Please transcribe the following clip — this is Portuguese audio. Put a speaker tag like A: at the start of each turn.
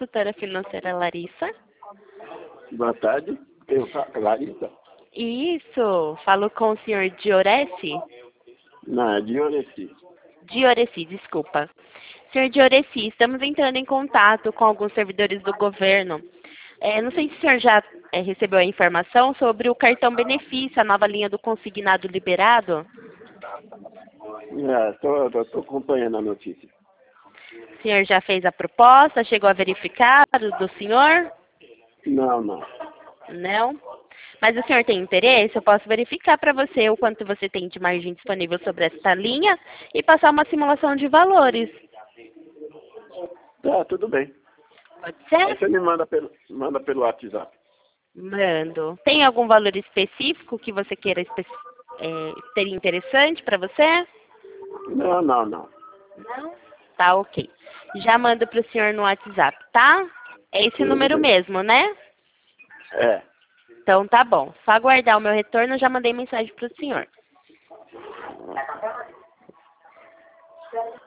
A: consultora financeira Larissa.
B: Boa tarde, eu Larissa.
A: Isso, falo com o senhor Dioresi?
B: Não, é de Oreci.
A: Dioresi, desculpa. Senhor Dioresi, estamos entrando em contato com alguns servidores do governo. Não sei se o senhor já recebeu a informação sobre o cartão benefício, a nova linha do consignado liberado.
B: Estou acompanhando a notícia.
A: O senhor já fez a proposta, chegou a verificar do senhor?
B: Não.
A: Não? Mas o senhor tem interesse? Eu posso verificar para você o quanto você tem de margem disponível sobre esta linha e passar uma simulação de valores.
B: Tá, tudo bem.
A: Pode
B: Aí
A: ser?
B: você me manda pelo WhatsApp.
A: Mando. Tem algum valor específico que você queira ter interessante para você?
B: Não.
A: Não? Tá, ok. Já mando para o senhor no WhatsApp, tá? É esse
B: Tudo
A: número
B: bem.
A: mesmo, né?
B: É.
A: Então tá bom. Só aguardar o meu retorno, eu já mandei mensagem para o senhor.